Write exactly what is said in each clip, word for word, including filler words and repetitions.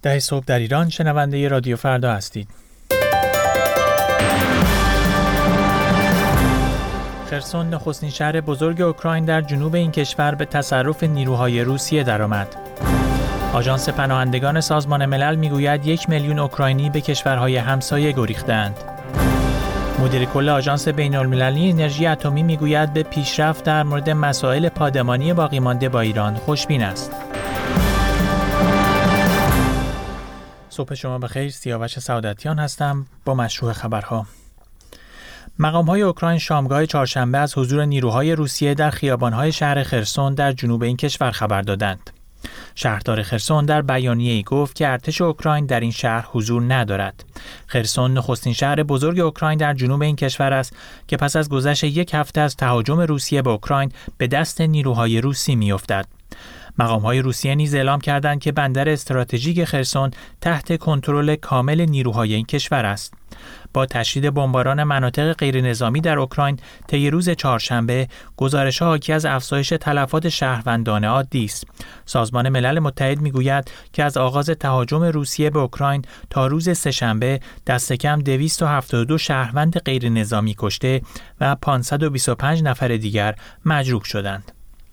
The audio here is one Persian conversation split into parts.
ده صبح در ایران، شنونده رادیو فردا هستید. خرسون نخستین شهر بزرگ اوکراین در جنوب این کشور به تصرف نیروهای روسیه درآمد. آژانس پناهندگان سازمان ملل میگوید یک میلیون اوکراینی به کشورهای همسایه گریختند. مدیر کل آژانس بین‌المللی انرژی اتمی میگوید به پیشرفت در مورد مسائل پادمانی باقی مانده با ایران خوشبین است. صبح شما بخیر، سیاوش سعادتیان هستم با مشروع خبرها. مقام‌های اوکراین شامگاه چهارشنبه از حضور نیروهای روسیه در خیابان‌های شهر خرسون در جنوب این کشور خبر دادند. شهردار خرسون در بیانیه‌ای گفت که ارتش اوکراین در این شهر حضور ندارد. خرسون نخستین شهر بزرگ اوکراین در جنوب این کشور است که پس از گذشت یک هفته از تهاجم روسیه به اوکراین به دست نیروهای روسی می‌افتد. مقام‌های روسیه نیز اعلام کردند که بندر استراتژیک خرسون تحت کنترل کامل نیروهای این کشور است. با تشدید بمباران مناطق غیرنظامی در اوکراین طی روز چهارشنبه، گزارش‌ها حاکی از افزایش تلفات شهروندان عادی است. سازمان ملل متحد می‌گوید که از آغاز تهاجم روسیه به اوکراین تا روز سه‌شنبه دست کم دویست و هفتاد و دو شهروند غیرنظامی کشته و پانصد و بیست و پنج نفر دیگر مجروح شدند.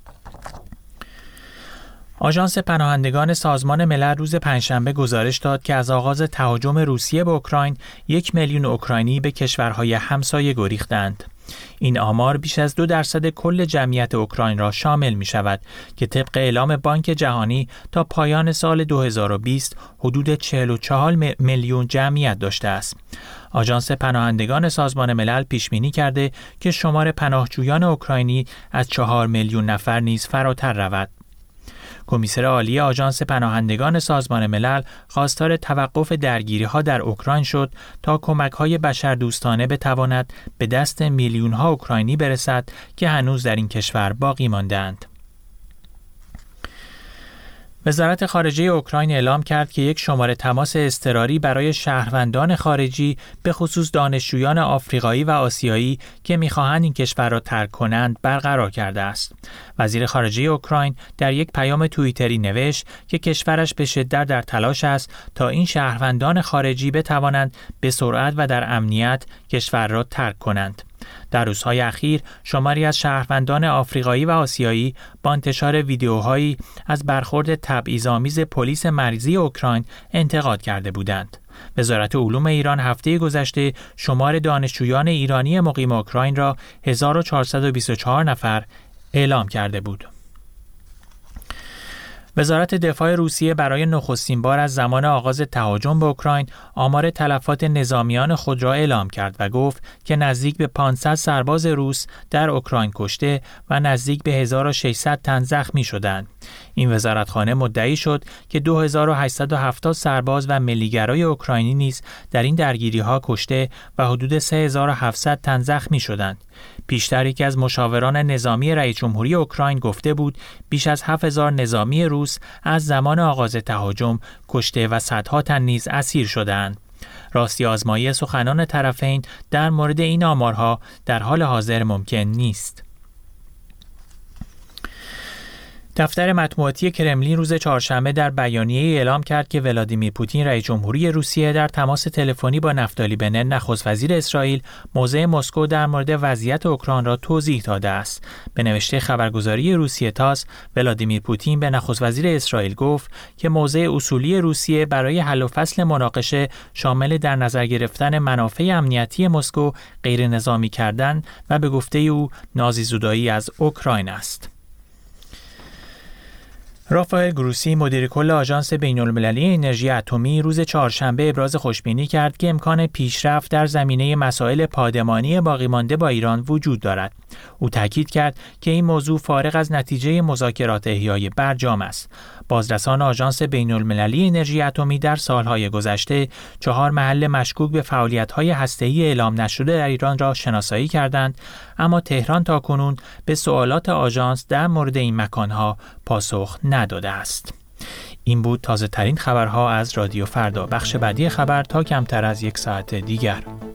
آژانس پناهندگان سازمان ملل روز پنجشنبه گزارش داد که از آغاز تهاجم روسیه به اوکراین یک میلیون اوکراینی به کشورهای همسایه گریختند. این آمار بیش از دو درصد کل جمعیت اوکراین را شامل می شود که طبق اعلام بانک جهانی تا پایان سال دو هزار و بیست حدود چهل و چهار میلیون جمعیت داشته است. آژانس پناهندگان سازمان ملل پیش بینی کرده که شمار پناهجویان اوکراینی از چهار میلیون نفر نیز فراتر رود. کمیسر عالی آژانس پناهندگان سازمان ملل خواستار توقف درگیری‌ها در اوکراین شد تا کمک‌های بشردوستانه بتواند به دست میلیون‌ها اوکراینی برسد که هنوز در این کشور باقی مانده‌اند. وزارت خارجه اوکراین اعلام کرد که یک شماره تماس اضطراری برای شهروندان خارجی به خصوص دانشجویان آفریقایی و آسیایی که می‌خواهند این کشور را ترک کنند برقرار کرده است. وزیر خارجه اوکراین در یک پیام توییتری نوشت که کشورش به شدت در تلاش است تا این شهروندان خارجی بتوانند به سرعت و در امنیت کشور را ترک کنند. در روزهای اخیر شماری از شهروندان آفریقایی و آسیایی با انتشار ویدیوهایی از برخورد تبعیض‌آمیز پلیس مرزی اوکراین انتقاد کرده بودند. وزارت علوم ایران هفته گذشته شمار دانشجویان ایرانی مقیم اوکراین را هزار و چهارصد و بیست و چهار نفر اعلام کرده بود. وزارت دفاع روسیه برای نخستین بار از زمان آغاز تهاجم به اوکراین آمار تلفات نظامیان خود را اعلام کرد و گفت که نزدیک به پانصد سرباز روس در اوکراین کشته و نزدیک به هزار و ششصد تن زخمی شدند. این وزارتخانه مدعی شد که دو هزار و هشتصد و هفتاد سرباز و ملیگرای اوکراینی نیز در این درگیری‌ها کشته و حدود سه هزار و هفتصد تن زخمی شدند. پیشتر یکی از مشاوران نظامی رئیس جمهوری اوکراین گفته بود بیش از هفت هزار نظامی روس از زمان آغاز تهاجم کشته و صدها تن نیز اسیر شدند. راستی آزمایی سخنان طرفین در مورد این آمارها در حال حاضر ممکن نیست. دفتر مطبوعاتی کرملین روز چهارشنبه در بیانیه‌ای اعلام کرد که ولادیمیر پوتین رئیس جمهوری روسیه در تماس تلفنی با نفتالی بنت نخست وزیر اسرائیل موضع مسکو در مورد وضعیت اوکراین را توضیح داده است. به نوشته خبرگزاری روسیه تاس، ولادیمیر پوتین به نخست وزیر اسرائیل گفت که موضع اصولی روسیه برای حل و فصل مناقشه شامل در نظر گرفتن منافع امنیتی مسکو، غیر نظامی کردن و به گفته او نازیزدایی از اوکراین است. رافائل گروسی مدیر کل آژانس بین‌المللی انرژی اتمی روز چهارشنبه ابراز خوشبینی کرد که امکان پیشرفت در زمینه مسائل پادمانی باقی مانده با ایران وجود دارد. او تاکید کرد که این موضوع فارغ از نتیجه مذاکرات احیای برجام است. بازرسان آژانس بین‌المللی انرژی اتمی در سالهای گذشته چهار محل مشکوک به فعالیت‌های هسته‌ای اعلام نشده در ایران را شناسایی کردند، اما تهران تاکنون به سوالات آژانس در مورد این مکان‌ها پاسخ نداده است. این بود تازه ترین خبرها از رادیو فردا. بخش بعدی خبر تا کمتر از یک ساعت دیگر.